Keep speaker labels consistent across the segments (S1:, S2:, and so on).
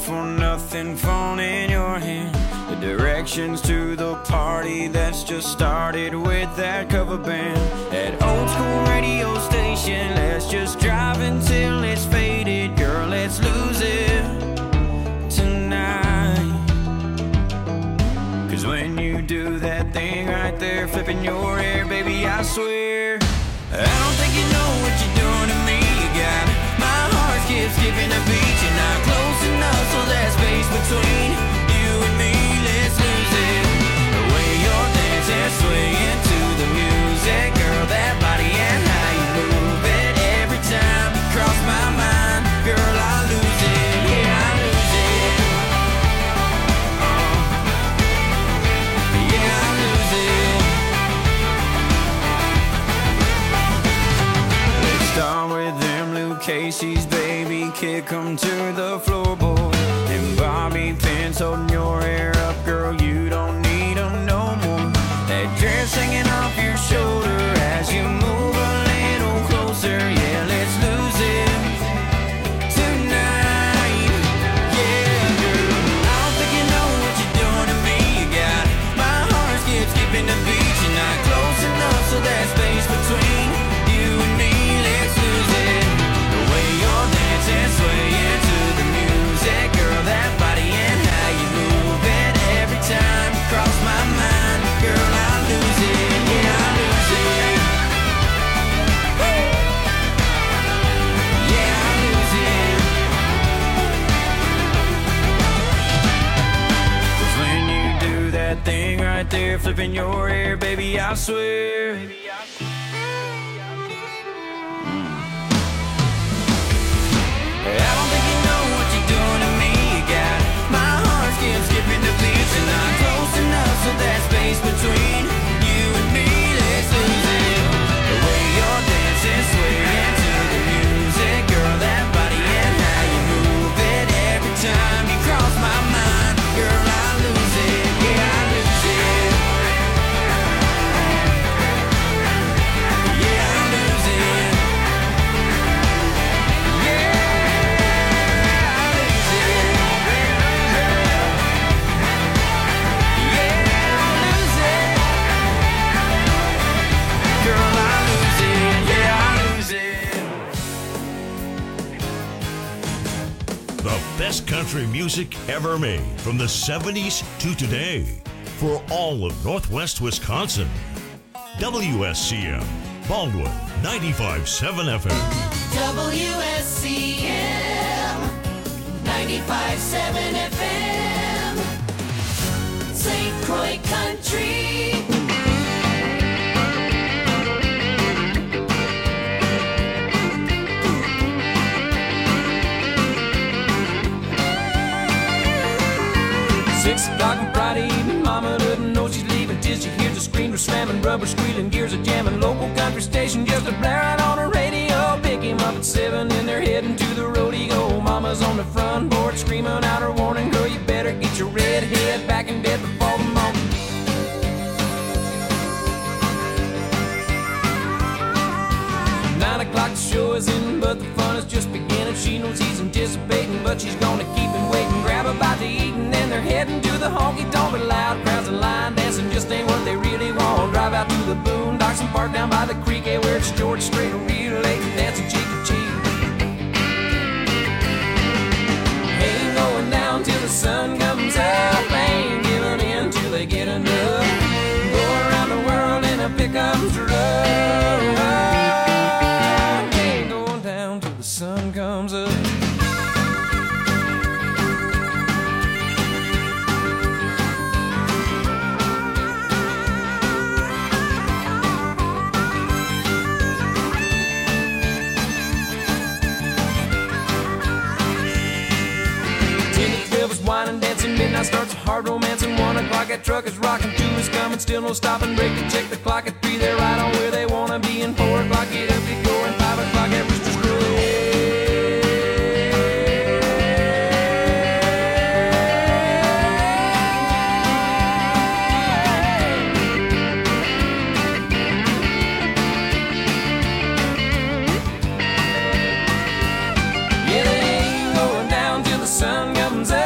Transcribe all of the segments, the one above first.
S1: for nothing phone in your hand. The directions to the party that's just started with that cover band. That old school radio station, let's just drive until it's faded. Girl, let's lose it tonight. Cause when you do that thing right there, flipping your hair, baby, I swear I don't think you know what you're doing to me. You got my heart skipping a beat. You're not close enough, so there's space between you and me. Let's lose it. The way you're dancing, swaying to the music, girl, that body and how you move it. Every time you cross my mind, girl, I lose it. Yeah, I lose it. Yeah, I lose it. Let's start with them Luke Casey's, baby, kick 'em to the floorboard. And Bobby pins holding your hair up, girl, you don't need 'em no more. That dress hanging off your shoulder as you move a little closer. Yeah, let's lose it tonight. Yeah, girl, I don't think you know what you're doing to me. You got my heart skipping the beat. You're not close enough, so there's space between you and me. Let's lose it. The way you're dancing, swaying to the music, girl, that body and how you move it. Every time you cross my mind, girl, I lose it. Yeah, I lose it. Woo! Yeah, I lose it. 'Cause when you do that thing right there, flipping your hair, baby, I swear I don't think you know what you're doing to me. You got my heart skipping the beat. You're not close enough, so there's space between you and me. Let's lose it. The way you're dancing, swaying to the music, girl, that body and how you move it. Every time you cross my mind, girl, I lose it. Yeah, I lose it. Yeah, I lose it.
S2: The best country music ever made from the 70s to today for all of Northwest Wisconsin. WSCM, Baldwin, 95.7 FM.
S3: WSCM 95.7 FM, St. Croix Country.
S1: Six o'clock on Friday evening, mama doesn't know she's leaving till she hears the screamer slamming, rubber squealing, gears are jamming. Local country station just a blaring on the radio. Pick him up at 7 and they're heading to the rodeo. Mama's on the front porch screaming out her warning, girl, you better get your red head back in bed before the morning. O'clock, the show is in, but the fun is just beginning. She knows he's anticipating, but she's gonna keep him waiting. Grab a bite to eat, and then they're heading to the honky-tonk. But loud crowds and line dancing just ain't what they really want. Drive out to the boondocks and park down by the creek, where it's George Strait, real late, dancing cheek to cheek. Ain't going down till the sun comes up. Ain't giving in till they get enough. Go around the world in a pickup truck. Sun comes up. Wine and dancing, midnight starts a hard romancing. 1 o'clock, that truck is rocking. 2 is coming, still no stopping. Break and check the clock at 3, they're right on where they wanna be. And 4 o'clock, get up, get going. 5 o'clock, that rooster's crowing. Yeah, they ain't going down till the sun comes up.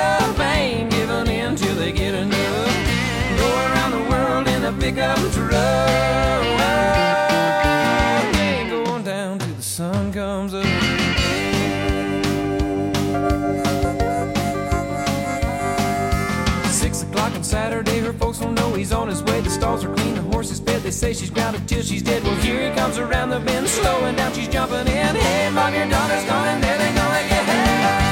S1: Saturday, her folks don't know he's on his way. The stalls are clean, the horse is fed. They say she's grounded till she's dead. Well, here he comes around the bend, slowing down, she's jumping in. Hey, Mom, your daughter's gone, and there they go again.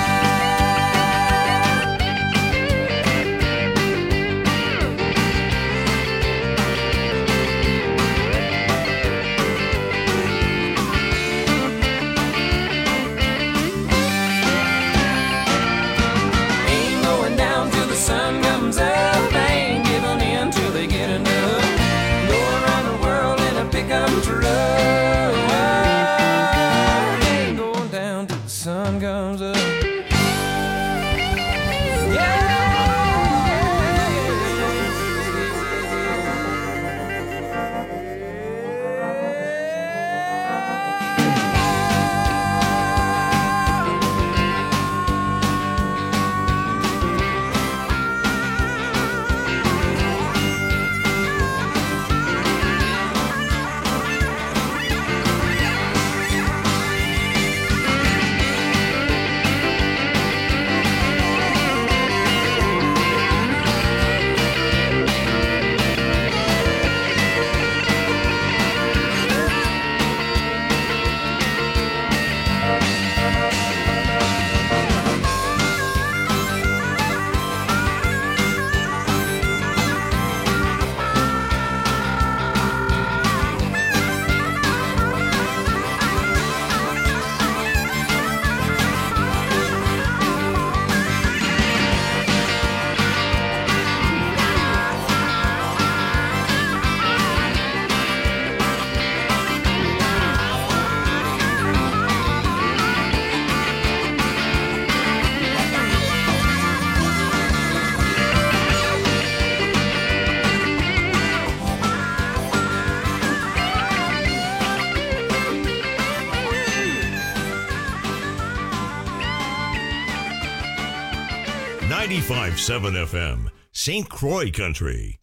S2: .7 FM, St. Croix Country.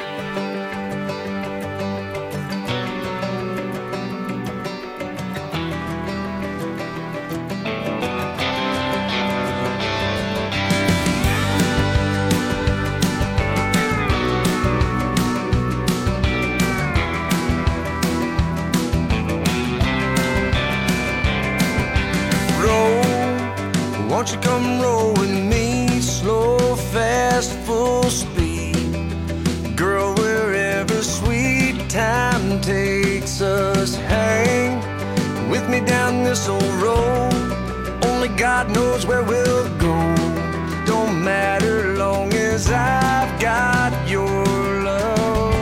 S4: Roll, won't you come roll with me? Slow, fast, full speed. Girl, wherever sweet time takes us, hang with me down this old road. Only God knows where we'll go. Don't matter long as I've got your love.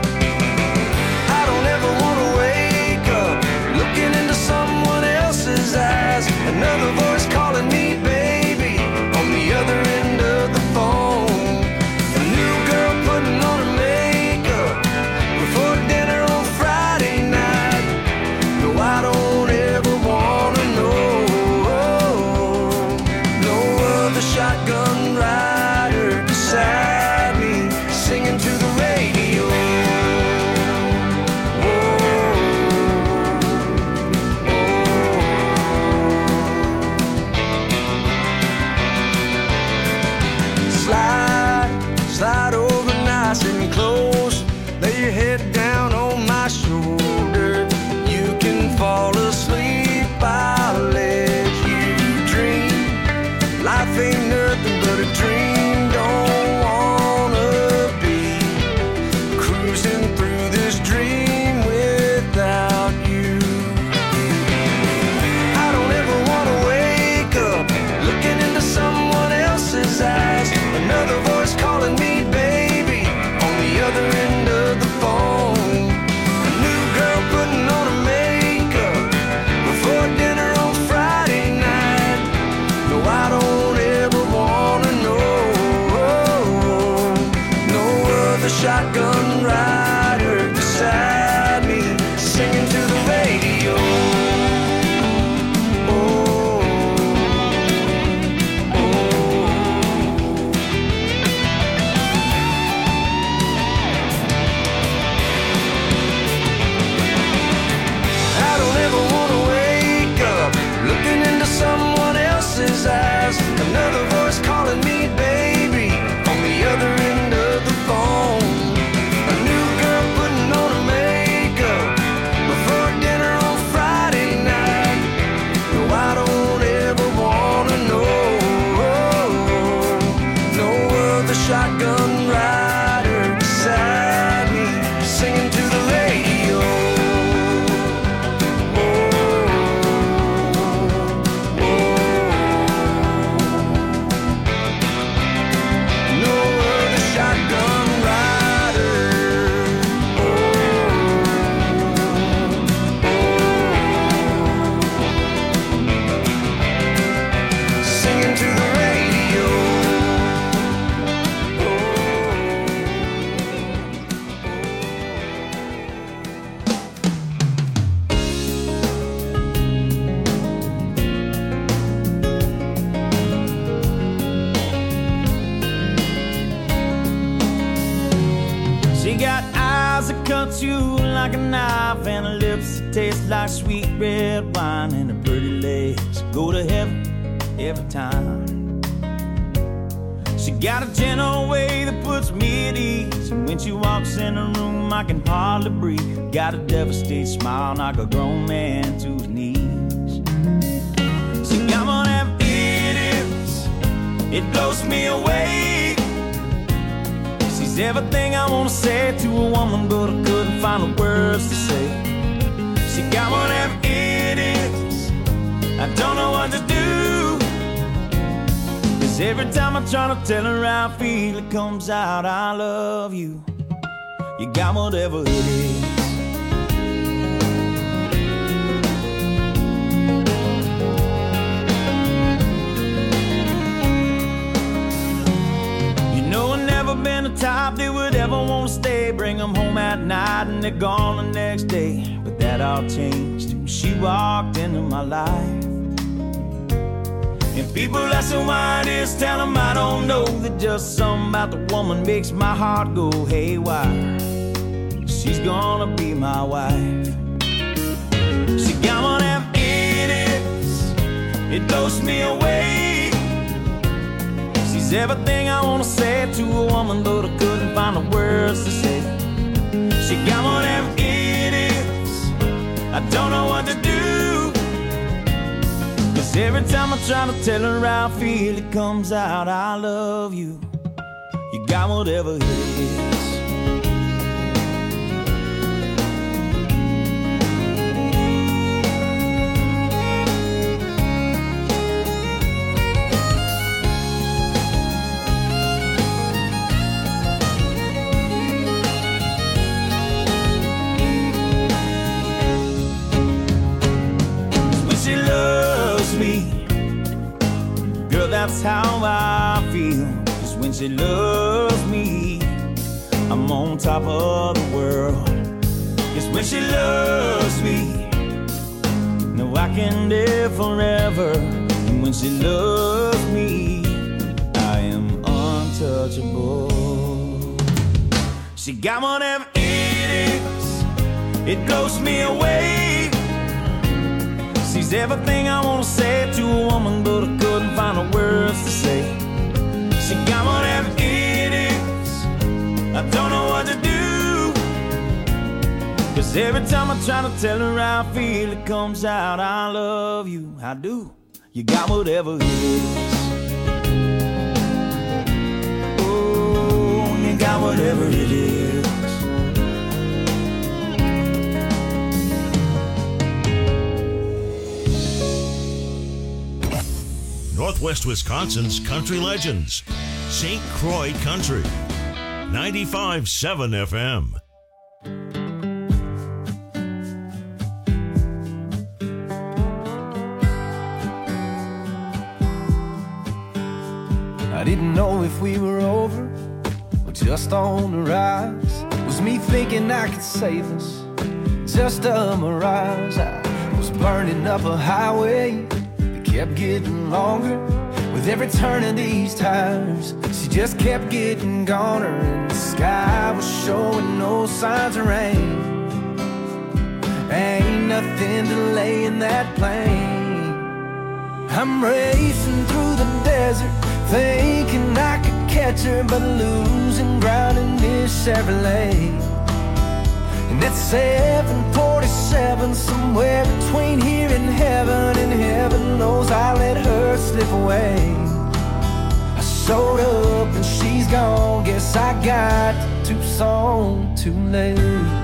S4: I don't ever want to wake up looking into someone else's eyes. Another voice calling me baby on the other end of the phone. A new girl putting on her makeup before dinner on Friday night. No, I don't ever wanna know. No other shotgun rider beside me singing to the radio. Slide over nice and close. Lay your head down on my shoulder. You can fall asleep, I'll let you dream. Life ain't nothing but a dream. Don't wanna be cruising through this dream without you. I don't ever wanna wake up looking into someone else's eyes. Another voice calling me baby on the other end of the phone. A new girl putting on her makeup before dinner on Friday night. No, I don't ever wanna know. No other shotgun rider beside me singing to the radio. Eyes. Another voice calling me baby on the other end of the
S1: cuts you like a knife, and her lips that taste like sweet red wine, and her pretty legs go to heaven every time. She got a gentle way that puts me at ease, and when she walks in the room I can hardly breathe. Got a devastated smile, knock a grown man to his knees. She got one of them idiots, it blows me away. She's everything I wanna say to a woman, but I couldn't find the words to say. She got one of them idiots, I don't know what to do. Every time I try to tell her how I feel, it comes out, I love you. You got whatever it is. You know I've never been the type that would ever want to stay. Bring them home at night and they're gone the next day. But that all changed when she walked into my life. And people ask me why it is, tell them I don't know. That just something about the woman makes my heart go haywire. She's gonna be my wife. She got one of them idiots, it blows me away. She's everything I wanna say to a woman, but I couldn't find the words to say. She got one of them idiots, I don't know what to do. Every time I try to tell her how I feel, it comes out, I love you. You got whatever it is. When she loves me, girl, that's how I feel. Cause when she loves me, I'm on top of the world. Cause when she loves me, no, I can live forever. And when she loves me, I am untouchable. She got one of them idiots, it blows me away. She's everything I wanna say to a woman, but I couldn't find the words to say. She got one of them idiots, I don't know what to do. Cause every time I try to tell her how I feel, it comes out, I love you, I do. You got whatever it is. Oh, you got whatever it is.
S2: Northwest Wisconsin's country legends. St. Croix Country. 95.7 FM.
S4: I didn't know if we were over or just on the rise. Was me thinking I could save us, just a mirage. I was burning up a highway that kept getting longer. With every turn of these tires, she just kept getting goner. And the sky was showing no signs of rain. Ain't nothing delaying that plane. I'm racing through the desert, thinking I could catch her, but losing ground in this Chevrolet. And at 747, somewhere between here and heaven knows I let her slip away. I showed up and she's gone, guess I got to Tucson too late.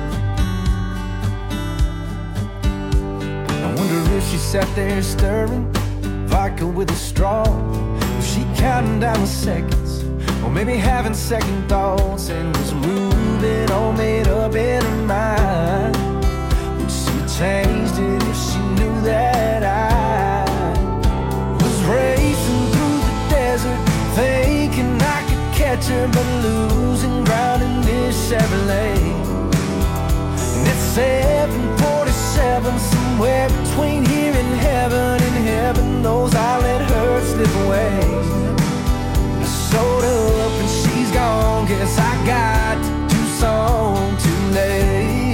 S4: I wonder if she sat there stirring vodka with a straw. Was she counting down the seconds, or maybe having second thoughts, and was moving all made up in her mind? Would she have changed it if she knew that I was racing through the desert, thinking I could catch her, but losing ground in this Chevrolet? And at 747, somewhere between here and heaven knows I let her slip away. I showed up and she's gone, guess I got to Tucson too late.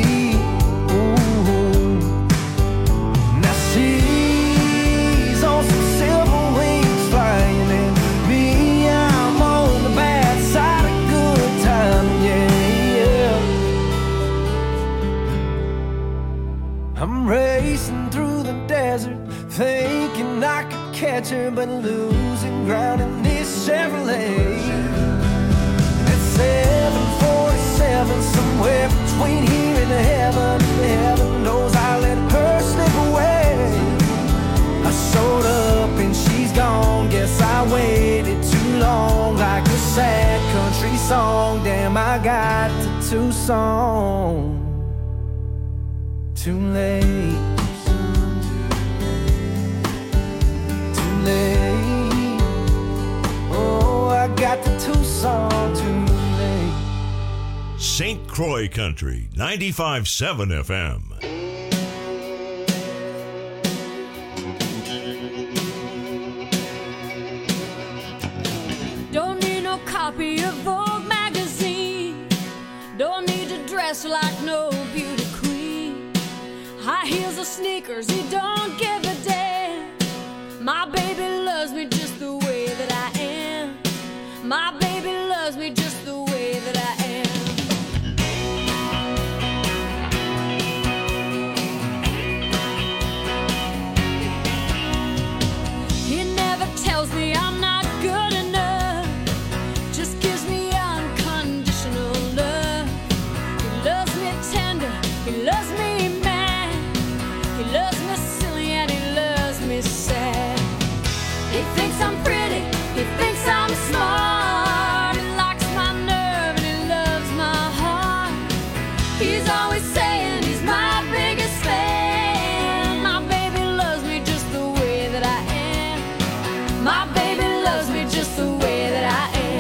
S4: but losing ground in this Chevrolet. At 747, somewhere between here and heaven knows I let her slip away. I showed up and she's gone. Guess I waited too long, like a sad country song. Damn, I got to Tucson too late. Too late. Oh, I got to Tucson too late.
S2: St. Croix Country, 95.7 FM.
S5: Don't need no copy of Vogue magazine. Don't need to dress like no beauty queen. High heels or sneakers, he don't give a damn. My baby loves me just the way that I am. My baby loves me just the way that I am. He never tells me I'm not good enough, just gives me unconditional love. He loves me tender, he loves me mad, he loves me silly and he loves me sad. He thinks I'm pretty, he thinks I'm smart, he likes my nerve and he loves my heart. He's always saying he's my biggest fan. My baby loves me just the way that I am. My baby loves me just the way that I am.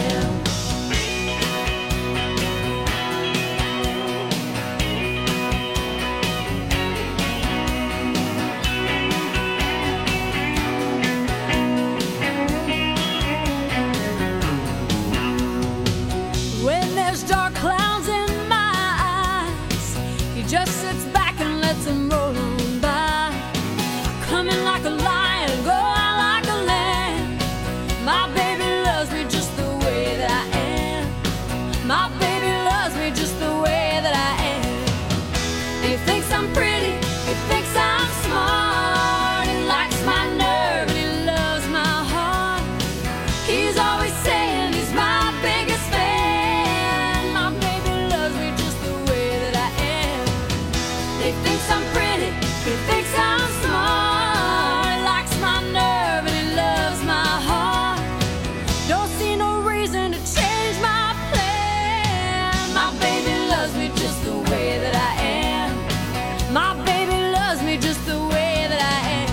S5: When there's dark clouds in my eyes, he just sits back and lets them roll on by. Come in like a lion, go out like a lamb. My baby loves me just the way that I am. My baby loves me just the way that I am. He thinks I'm pretty, he thinks I'm smart, he likes my nerve and he loves my heart. He's always saying he's my biggest fan. My baby loves me just the way that I am. He thinks I'm pretty, he thinks I'm smart, he likes my nerve and he loves my heart. Don't see no reason to change my plan. My baby loves me just the way that I am. My baby loves me just the way that I am.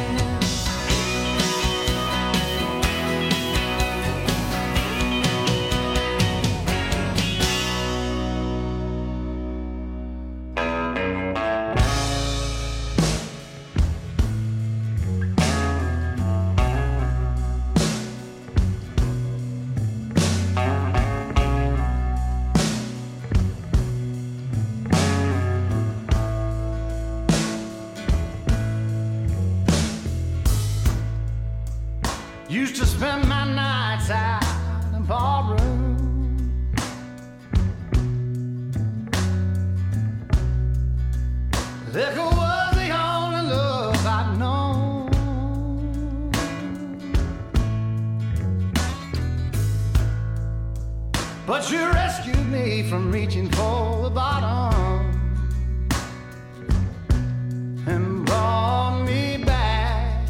S6: Used to spend my nights out in the barroom. Liquor was the only love I'd known. But you rescued me from reaching for the bottom and brought me back,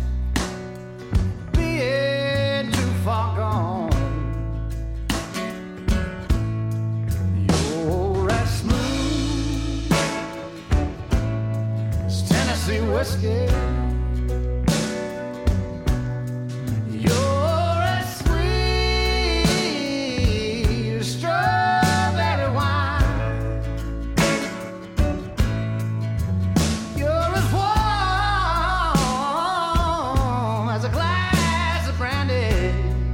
S6: being too far gone. You're as smooth as Tennessee whiskey. You're as sweet as strawberry wine. You're as warm as a glass of brandy.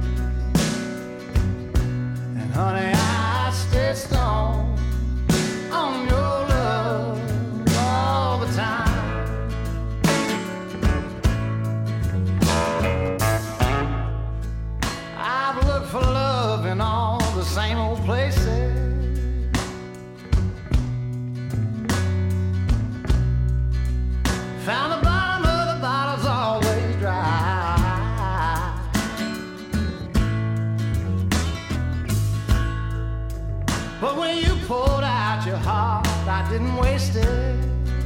S6: And honey, I stay strong on your love all the time. I've looked for love in all the same old places. Found the bottom of the bottle's always dry. when you poured out your heart, I didn't waste it.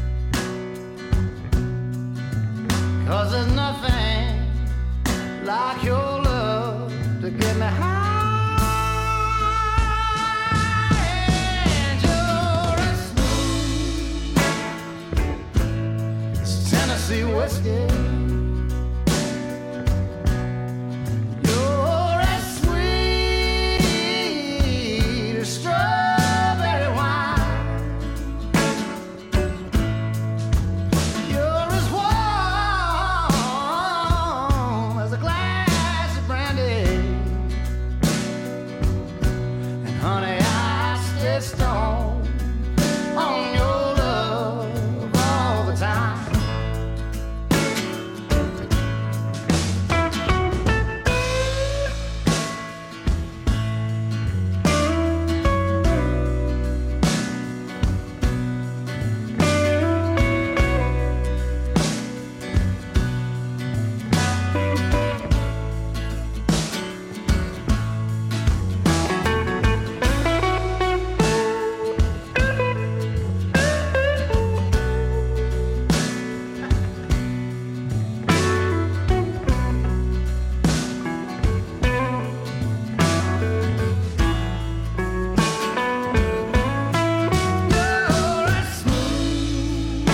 S6: 'Cause there's nothing like your love to get me high. And you're as smooth as Tennessee whiskey. You're as sweet as strawberry wine. You're as warm as a glass of brandy. And honey, I stay stoned on your love all the time. You're as smooth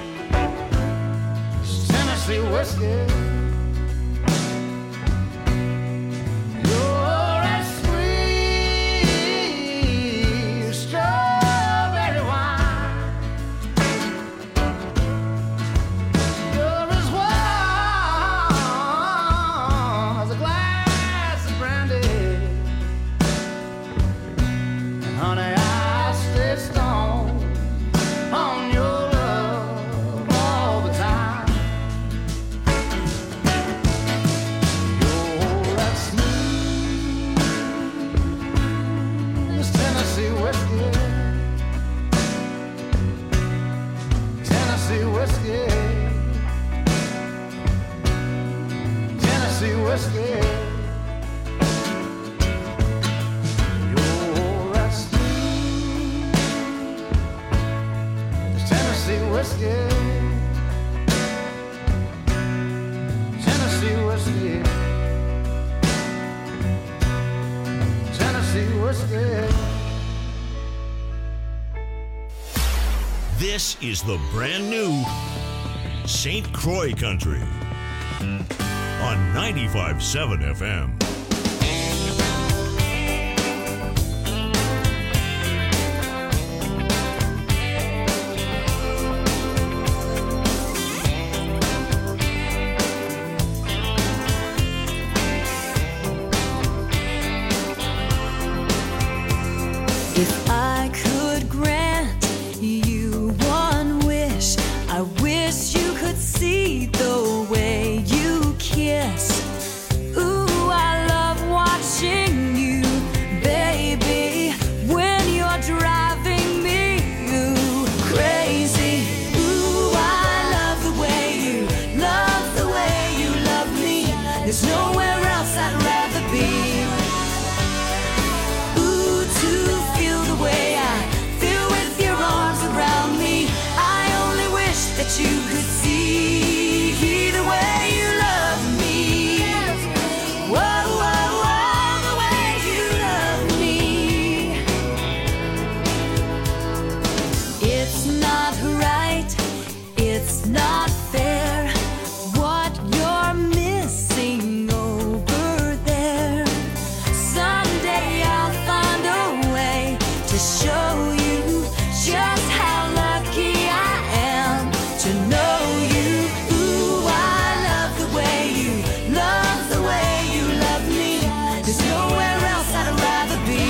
S6: as Tennessee whiskey. You're as sweet as strawberry wine. You're as warm as a glass of brandy. And honey, I stay stoned on your love all the time. You're as smooth as Tennessee whiskey. Tennessee whiskey. Tennessee whiskey. You're as smooth as Tennessee whiskey. Tennessee whiskey. Tennessee whiskey.
S2: This is the brand new St. Croix Country on 95.7 FM.
S5: If I could grant you one wish, I wish you could see the way you kiss. Ooh, I love watching you, baby, when you're driving me crazy. Ooh, I love the way you love me. There's nowhere else I'd rather be. Ooh, to feel the way I feel with your arms around me. I only wish that you could see the way you love me. Whoa, whoa, whoa, the way you love me. It's not right, it's not fair, what you're missing over there. Someday I'll find a way to show you just how lucky I am to know you. Ooh, I love the way you love me. There's nowhere else I'd rather be.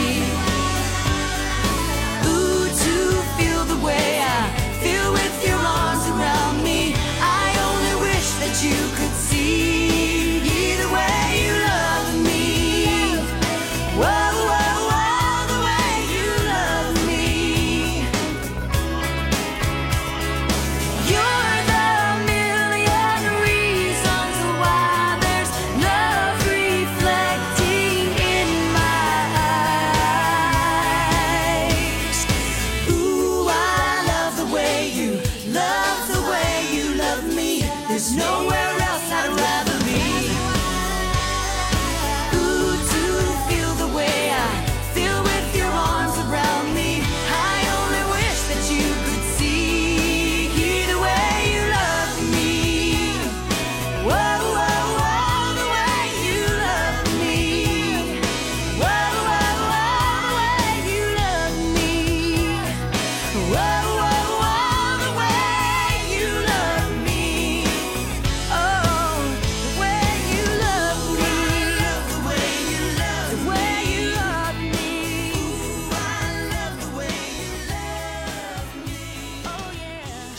S5: Ooh, to feel the way I feel with your arms around me. I only wish that you could see the way you love me. Whoa, whoa, whoa, the way you love me. You're the million reasons why there's love reflecting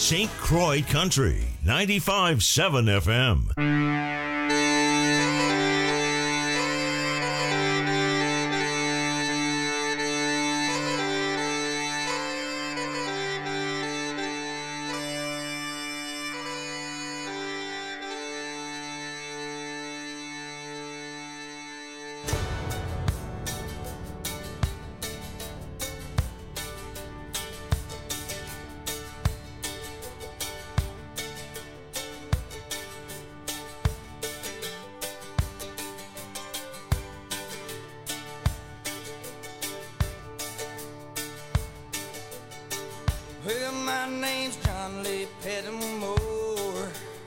S2: St. Croix Country, 95.7 FM.
S4: Well, my name's John Lee Pettimore,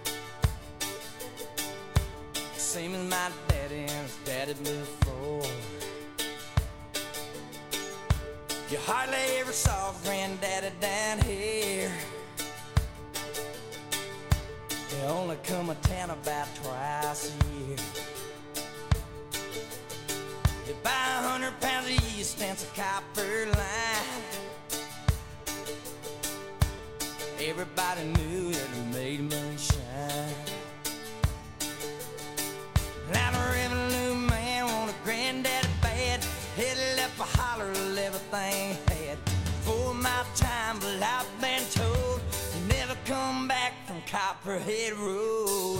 S4: same as my daddy and his daddy before. You hardly ever saw Granddaddy down here. They only come to town about twice a year. You buy 100 pounds of yeast and some copper line. Everybody knew that it made moonshine. Now the revenue man wanted Granddaddy bad. Headed up a holler of everything he had. For my time, but I've been told you never come back from Copperhead Road.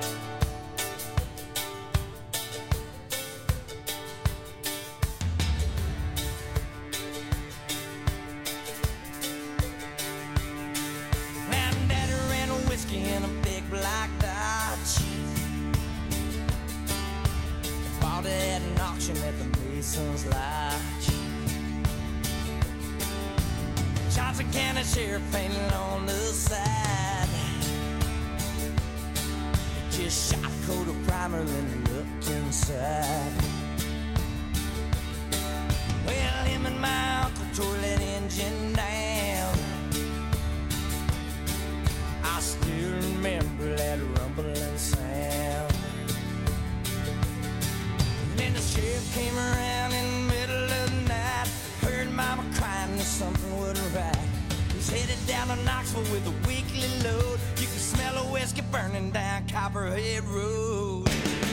S4: In a big black Dodge, bought it at an auction at the Mason's Lodge. Johnson County Sheriff painted on the side. Just shot a coat of primer then looked inside. Well, him and my uncle tore that engine down. I still remember that rumbling sound. And then the sheriff came around in the middle of the night. Heard Mama crying that something wasn't right. He's headed down to Knoxville with a weekly load. You can smell a whiskey burning down Copperhead Road.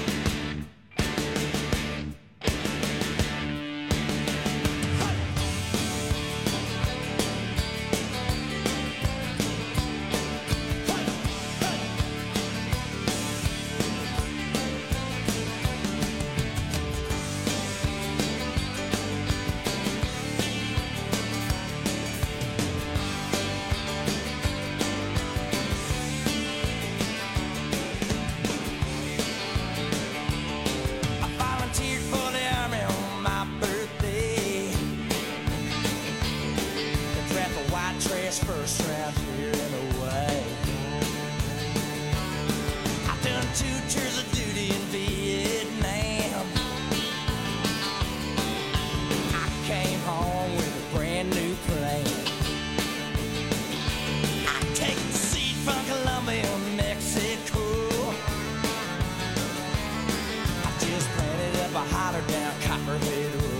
S4: First round here and away. I've done 2 tours of duty in Vietnam. I came home with a brand new plane. I take the seat from Colombia, Mexico. I just planted up a holler down Copperhead Road.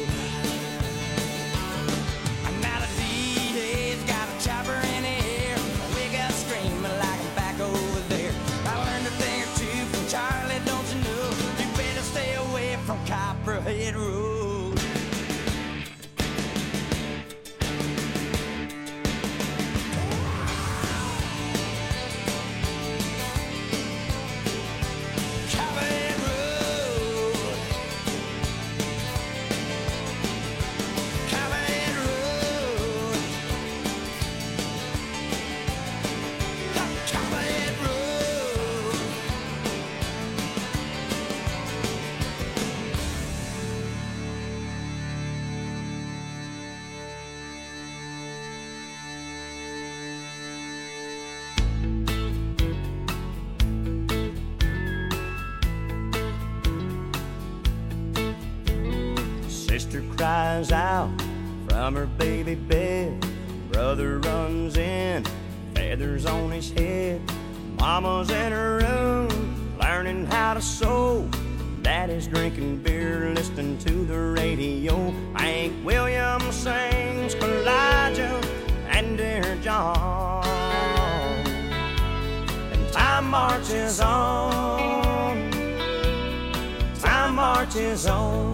S4: Chopper in the air, we got screaming like I'm back over there. I learned a thing or two from Charlie, don't you know? You better stay away from Copperhead Road. Copperhead Road. Copperhead Road. Copperhead Road. Sister cries out from her baby bed. Brother runs in, feathers on his head. Mama's in her room, learning how to sew. Daddy's drinking beer, listening to the radio. Hank Williams sings for Elijah and Dear John. marches on. Time marches on.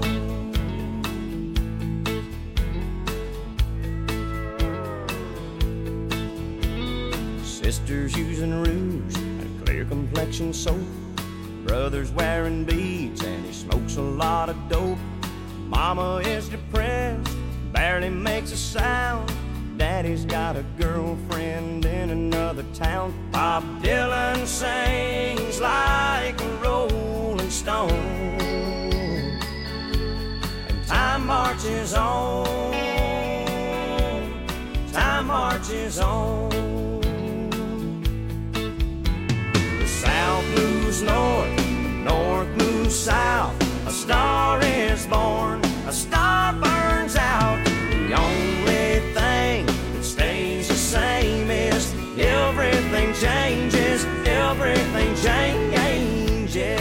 S4: Sisters using rouge and clear complexion soap. Brother's wearing beads and he smokes a lot of dope. Mama is depressed, barely makes a sound. Daddy's got a girlfriend in another town. Bob Dylan sings like a rolling stone. And time marches on. Time marches on. The South moves north, the North moves south. A star is born, a star burns out. The only thing that stays the same is everything changes, everything changes.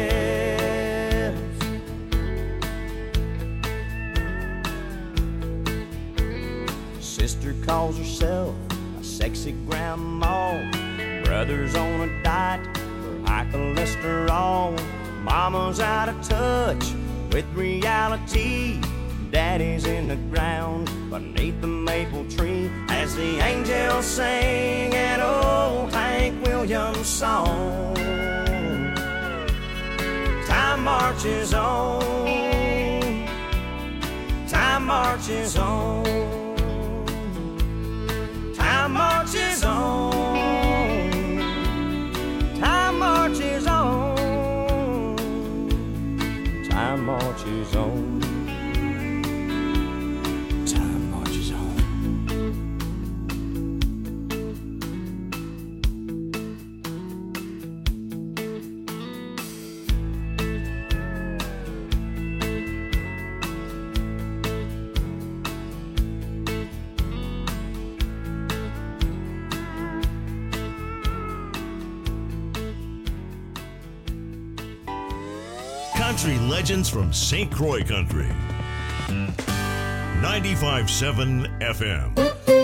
S4: Sister calls herself a sexy grandma. Brother's on a diet for high cholesterol. Mama's out of touch with reality. Daddy's in the ground beneath the maple tree as the angels sing an old Hank Williams song. Time marches on. Time marches on. Time marches on. Time marches on. Time marches on. Time marches on.
S2: Country legends from St. Croix Country. 95.7 FM.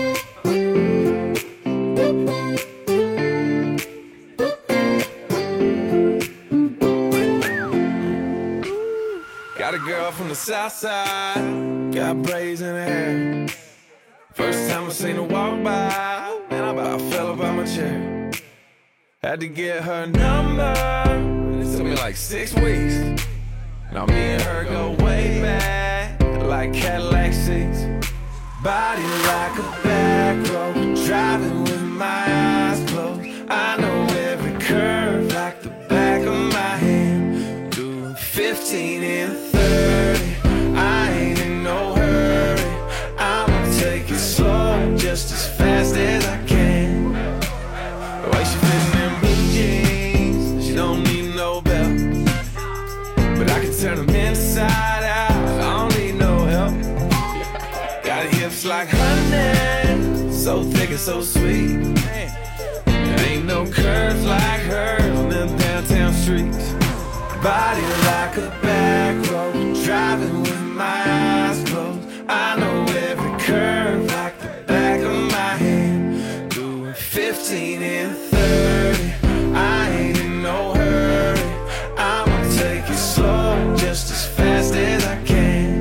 S7: Got a girl from the south side, got braids in her hair. First time I seen her walk by, man, I about fell up out my chair. Had to get her number, it took me like 6 weeks. Now me and her go way back, like Cadillac seats. Body like a back road, driving with my eyes closed. I know every curve like the back of my hand. Doing 15 and 30, I ain't in no hurry. I'ma take it slow, just as fast as I can. The way she fitting in blue jeans, she don't need no belt. But I can turn them inside out, I don't need no help. Got hips like honey, so thick and so sweet. There ain't no curves like hers on them downtown streets. Body like a back road, driving with my eyes closed. I know every curve like the back of my hand. Doing 15 and 30, I ain't in no hurry. I'ma take it slow, just as fast as I can.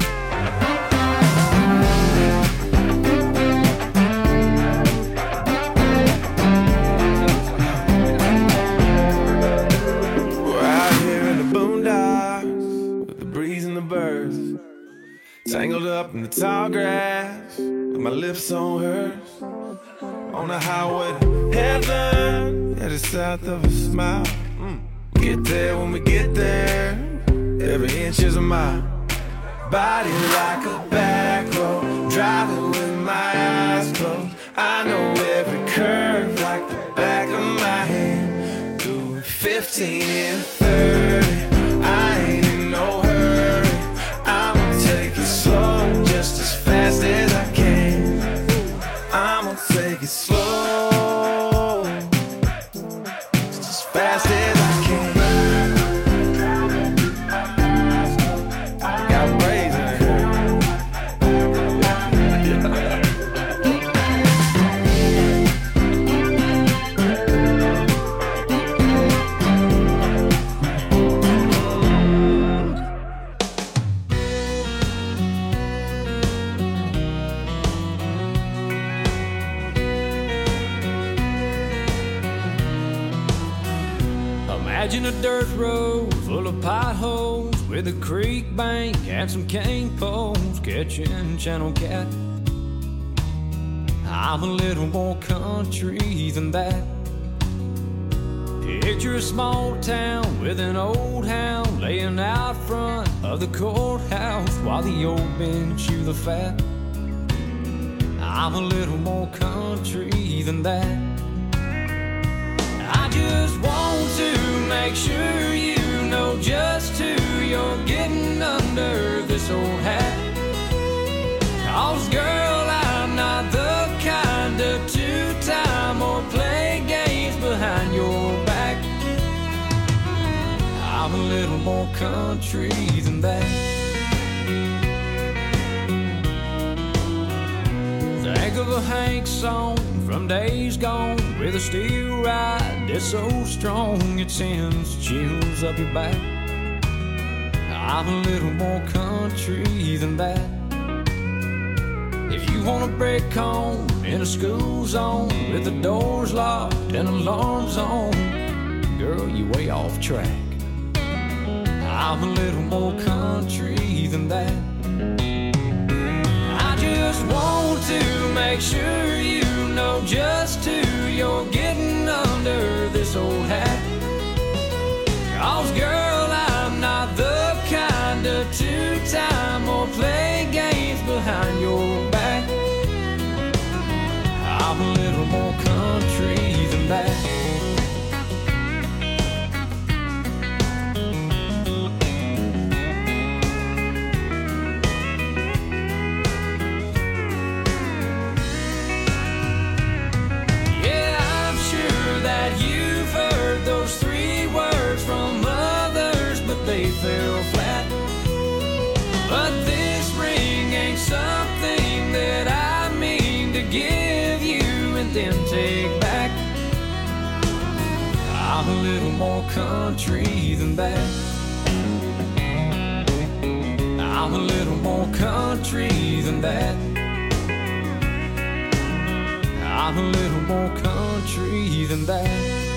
S7: We're out here in the boondocks with the breeze and the birds, tangled up in the tall grass with my lips on hers. On the highway to heaven, yeah, the south of a smile. Get there when we get there, every inch is a mile. Body like a back road, driving with my eyes closed. I know every curve like the back of my hand. Doing 15 and 30, I ain't in no hurry. I'ma take it slow, just as fast as I can. I'ma take it slow, just as fast as I can. Got braids in her.
S8: Imagine a dirt road full of potholes with a creek bank and some cane poles catching channel cat. I'm a little more country than that. Picture a small town with an old hound laying out front of the courthouse while the old men chew the fat. I'm a little more country than that. I just want to make sure you know just who you're getting under this old hat. 'Cause girl, I'm not the kind of two-time or play games behind your back. I'm a little more country than that. Think of a Hank song from days gone with a steel ride that's so strong it sends chills up your back. I'm a little more country than that. If you want a break home in a school zone with the doors locked and alarms on, girl, you way off track. I'm a little more country than that. I just want to make sure you know just who you're getting under this old hat. 'Cause girl, I'm not the kind of two-time or play games behind your back. I'm a little more country than that. Those 3 words from others, but they fell flat. But this ring ain't something that I mean to give you and then take back. I'm a little more country than that. I'm a little more country than that. I'm a little more country than that.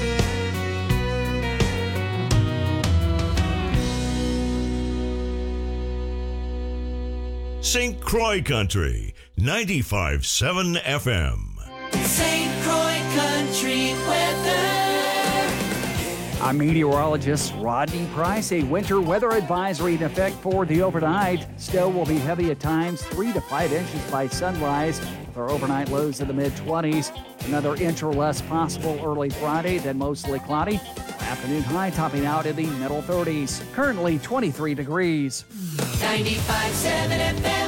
S2: St. Croix Country, 95.7 FM.
S3: St. Croix Country weather.
S9: I'm meteorologist Rodney Price. A winter weather advisory in effect for the overnight. Snow will be heavy at times, 3 to 5 inches by sunrise, with our overnight lows in the mid-20s. Another inch or less possible early Friday, then mostly cloudy. Afternoon high topping out in the middle 30s. Currently 23 degrees.
S3: 95.7 FM.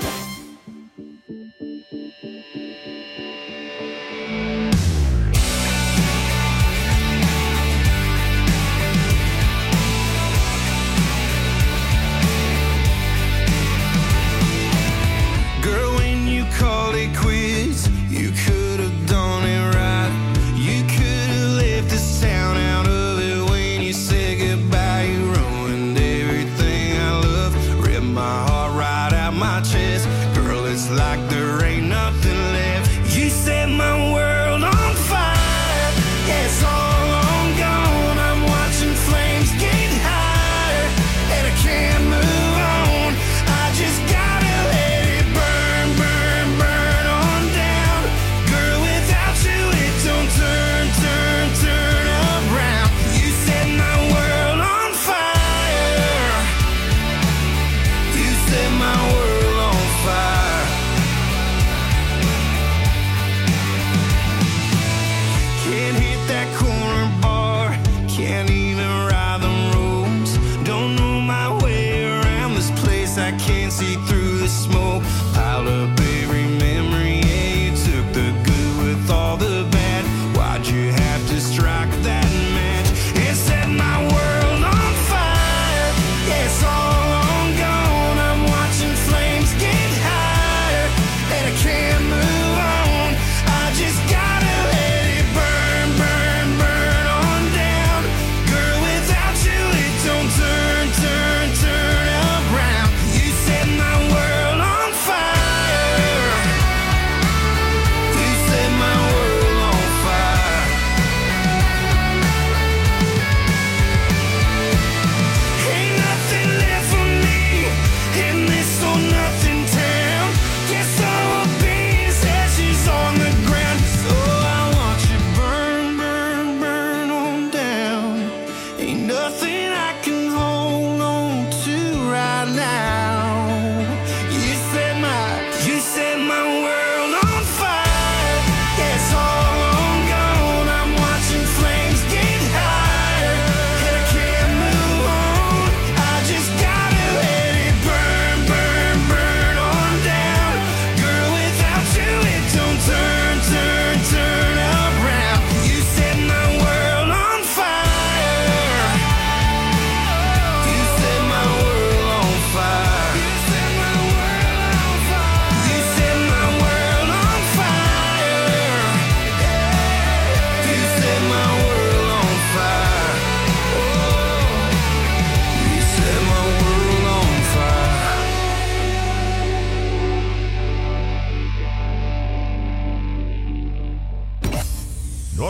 S4: Girl, when you called it quits, you could have done it right. You could have left this town out of it when you said goodbye. You ruined everything I love, ripped my heart right out my chest. Girl, it's like there ain't nothing left. You set my world on fire. Yeah, it's all on gone. I'm watching flames get higher, and I can't move on. I just gotta let it burn, burn, burn on down. Girl, without you it don't turn, turn, turn around. You set my world on fire. You set my world on fire. Can't hit that corner bar, can't even ride the roads. Don't know my way around this place, I can't see through the smoke. Piled up every memory, yeah, you took the good with all the bad. Why'd you have to strike that match and set my world on fire? Yeah, it's all on gone. I'm watching flames get higher, and I can't move on. I just gotta let it burn, burn, burn on down. Girl, without you it don't turn, turn, turn around. You set my world on fire.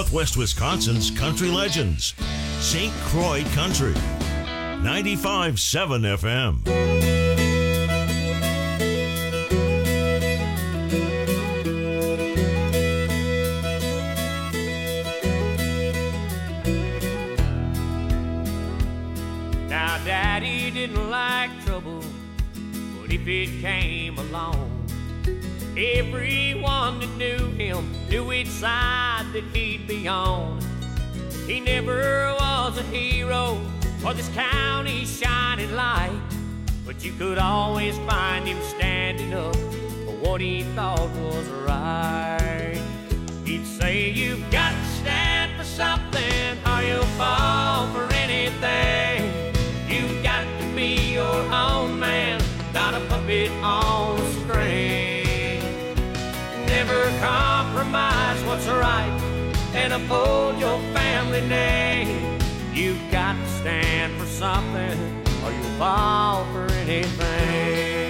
S2: Northwest Wisconsin's country legends. St. Croix Country. 95.7 FM.
S8: Now, Daddy didn't like trouble, but if it came along, everyone that knew him knew which side that he'd be on. He never was a hero or this county's shining light, but you could always find him standing up for what he thought was right. He'd say, you've got to stand for something or you'll fall for anything. You've got to be your own man, not a puppet on a string. Never compromise what's right and uphold your family name. You've got to stand for something or you'll fall for anything.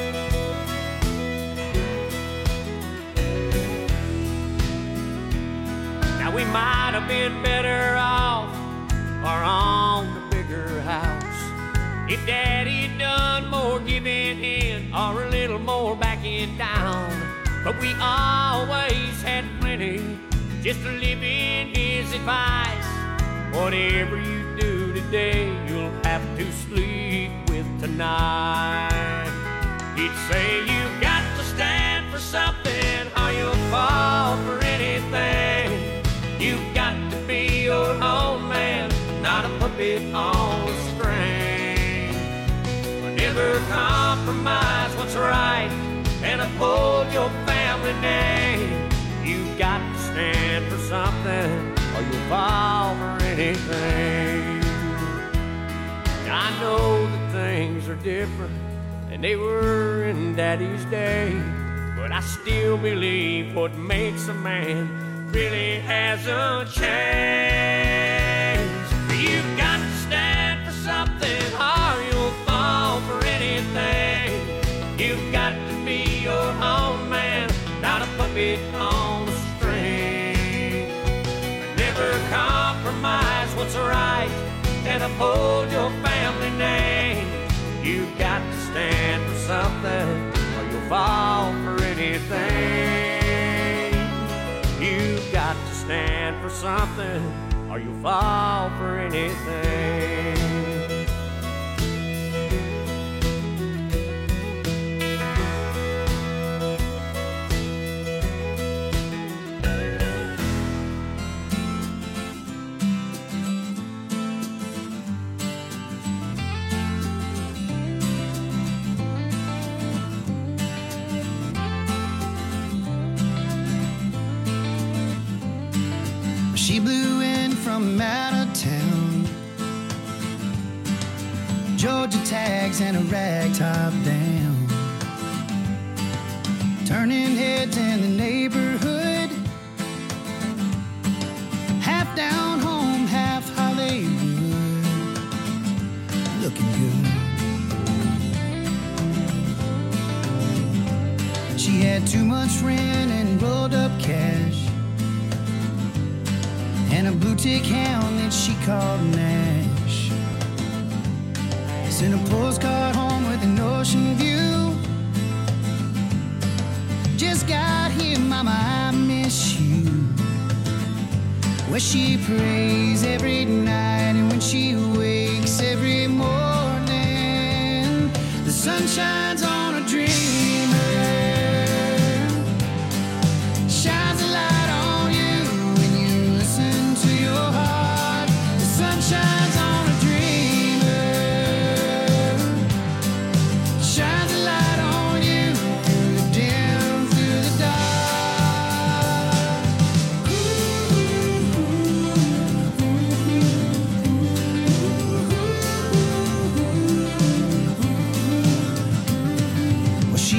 S8: Now we might have been better off or on the bigger house if Daddy'd done more giving in or a little more backing down. But we always had plenty just to live in his advice. Whatever you do today, you'll have to sleep with tonight. He'd say, you've got to stand for something or you'll fall for anything. You've got to be your own man, not a puppet on a string. Never compromise what's right and uphold your family name. You've got to stand for something or you'll fall for anything. Now, I know that things are different than they were in Daddy's day, but I still believe what makes a man really hasn't changed. You've got to stand for something or you'll fall for anything. You've got to be your own man, not a puppet on a string. Never compromise what's right and uphold your family name. You've got to stand for something or you'll fall for anything. You've got to stand for something or you'll fall for anything.
S10: She blew in from out of town, Georgia tags and a rag top down, turning heads in the neighborhood, half down home, half Hollywood, looking good. She had too much rent and rolled up cash and a blue tick hound that she called Nash. Sent a postcard home with an ocean view. Just got here, mama, I miss you. Where she prays every night and when she wakes every morning, the sun shines on a dreamer. Shines a light on you when you listen to your heart. The sun shines on a dreamer. Shines a light on you through the dim, through the dark. Well, she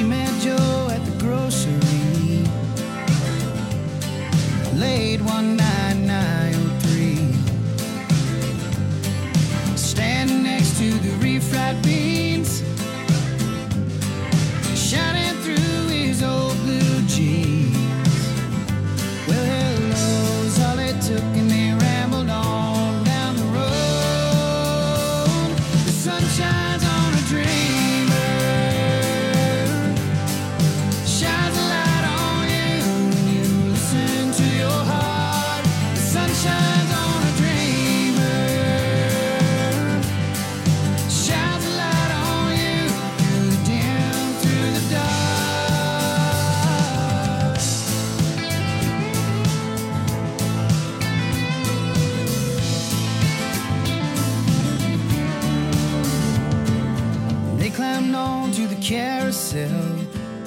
S10: myself.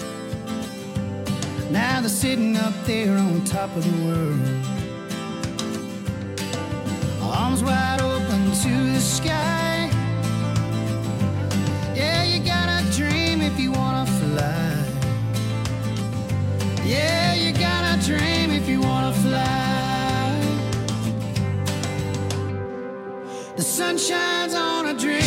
S10: Now they're sitting up there on top of the world, arms wide open to the sky. Yeah, you gotta dream if you wanna fly. Yeah, you gotta dream if you wanna fly. The sun shines on a dreamer,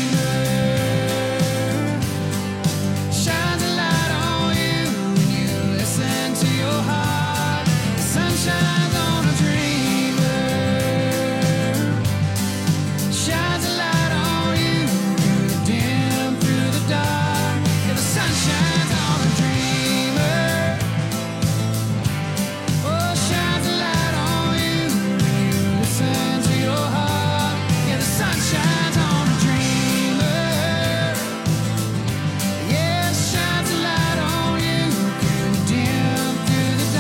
S10: shines a light on you when you listen to your heart. The sun shines on a dreamer, shines a light on you through the dim, through the dark. Yeah, the sun shines on a dreamer. Oh, shines a light on you when you listen to your heart. Yeah, the sun shines on a dreamer. Yeah, it shines a light on you through the dim, through the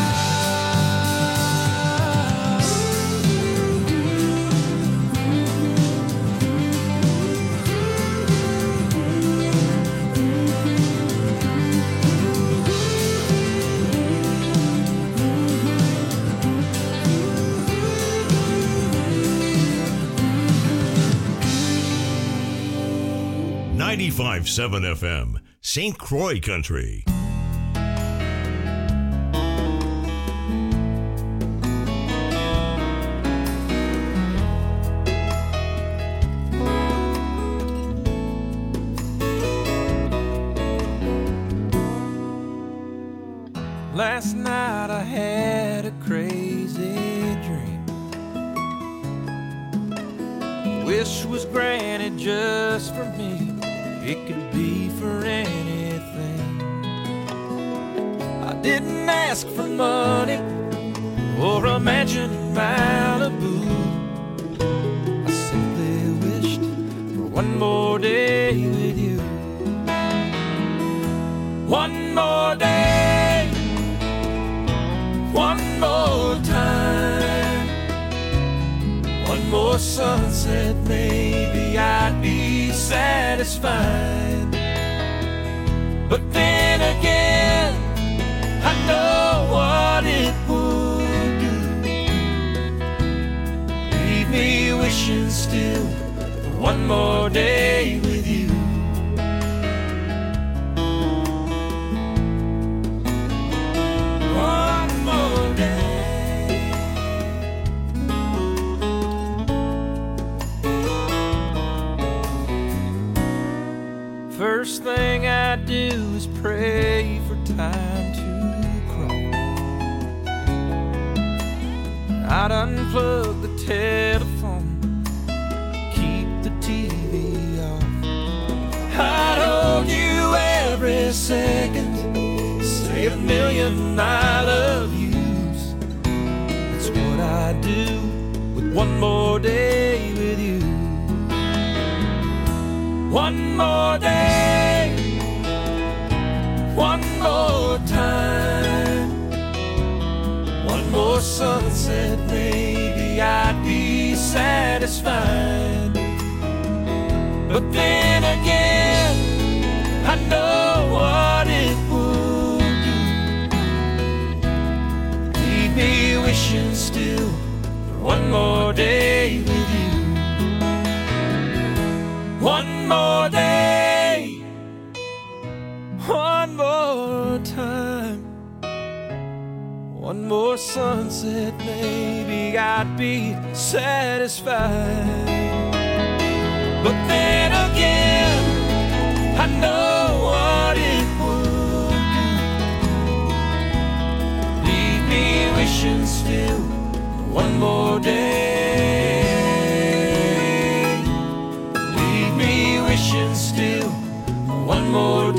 S2: .7 FM, St. Croix Country.
S7: Last night I had a crazy dream. Wish was granted just for me. It could be for anything. I didn't ask for money or a mansion in Malibu. I simply wished for one more day with you. One more day, one more time, one more sunset, maybe I'd be satisfied. But then again, I know what it would do. Leave me wishing still for one more day with you. One more day. First thing I do is pray for time to crawl. I'd unplug the telephone, keep the TV off. I'd hold you every second, say a million I love yous. That's what I do with one more day with you. One more day, one more time, one more sunset, maybe I'd be satisfied. But then again, I know what it would do. Leave me wishing still for one more day with you. One more day, one more time, one more sunset, maybe I'd be satisfied. But then again, I know what it would do. Leave me wishing still for one more day. Leave me wishing still for one more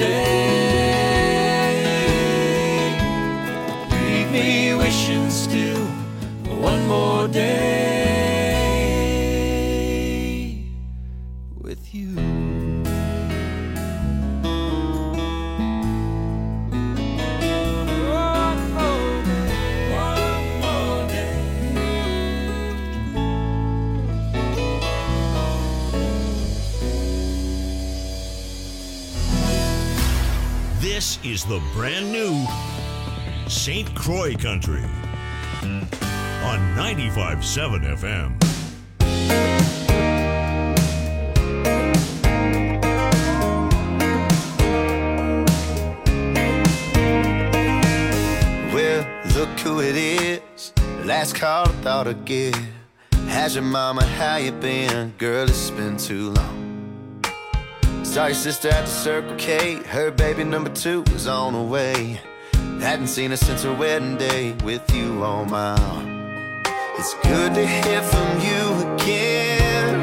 S7: day. Leave me wishing still for one more day with you.
S2: This is the brand new St. Croix Country on 95.7 FM.
S4: Well, look who it is. Last call I thought I'd give. How's your mama, how you been? Girl, it's been too long. Saw your sister at the Circle K. Her baby number 2 was on the way. Hadn't seen her since her wedding day with you on my arm. It's good to hear from you again.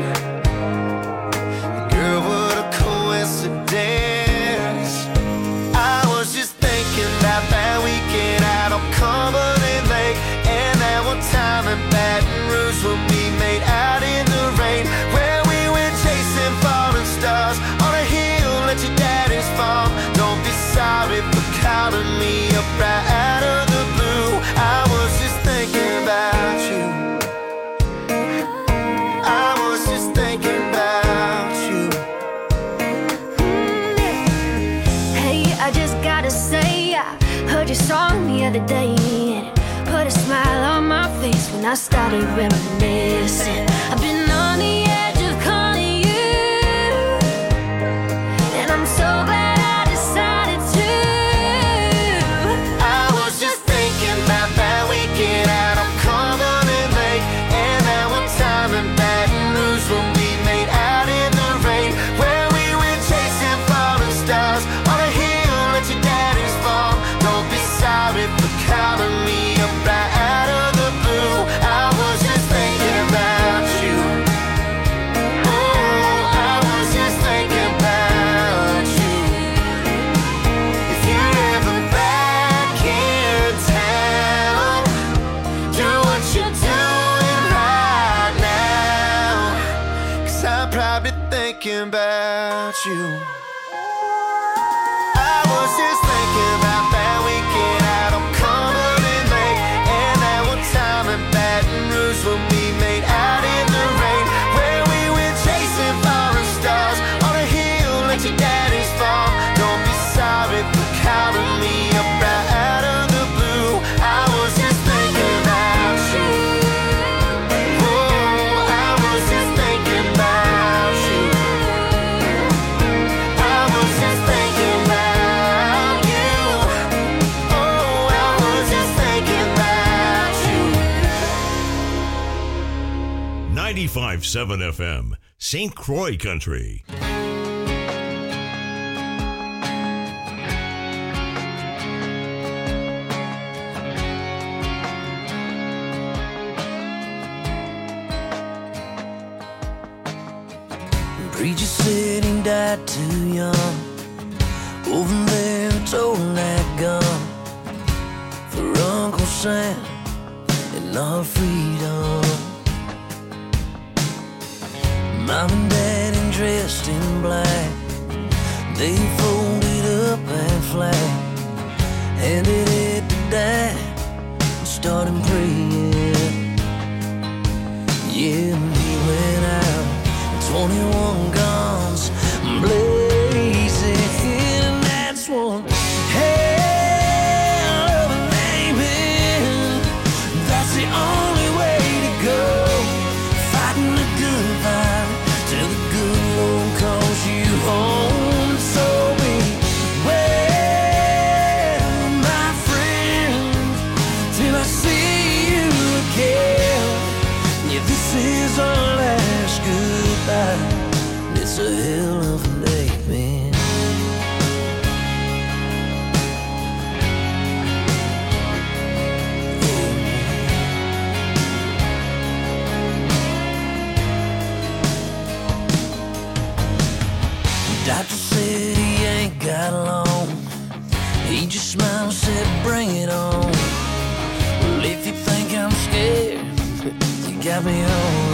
S4: Girl, what a coincidence. I was just thinking about that weekend out on Cumberland Lake, and that one time in Baton Rouge when we made out in the rain, where we went chasing falling stars on a hill at your daddy's farm. Don't be sorry for calling me up right out of the blue. I was just thinking about you. I was just thinking about you.
S5: Hey, I just gotta say, I heard your song the other day, and it put a smile on my face when I started reminiscing. I've been on the edge of calling you, and I'm so glad I decided to.
S4: I was just thinking about that weekend out on Cumberland Lake, and that one time in Baton Rouge when we made out in the rain, where we went chasing falling stars on a hill at your daddy's farm. Don't be sorry for calling me up right out of the blue. I was just thinking about you. Oh, I was just thinking about you. If you're ever back in town, do what you're doing right now, 'cause I'm probably thinking about you. I was just thinking about that weekend out on Cumberland Lake, and that one time in Baton Rouge when we made out in the rain, where we went chasing falling stars on a hill at your daddy's farm. Don't be sorry for calling me up right out of the blue. I was just thinking about you. Oh, I was just thinking about you. I was just thinking about you. Oh, I was just thinking about you.
S2: 95.7 FM, St. Croix Country.
S4: Preacher said he died too young. Over there told that gun for Uncle Sam and our freedom. Mom and Dad dressed in black, they folded up that flag, handed it to Dad and started praying. Yeah, and he went out, 21 guns blazing, and that's one hell of a name. That's the only way to go, fighting the good fight till the good Lord calls you home. So beware, my friend, till I see you again. Yeah, this is our last goodbye. It's a hell of a day, man. Doctor said he ain't got long. He just smiled and said, bring it on. Well, if you think I'm scared, you got me on.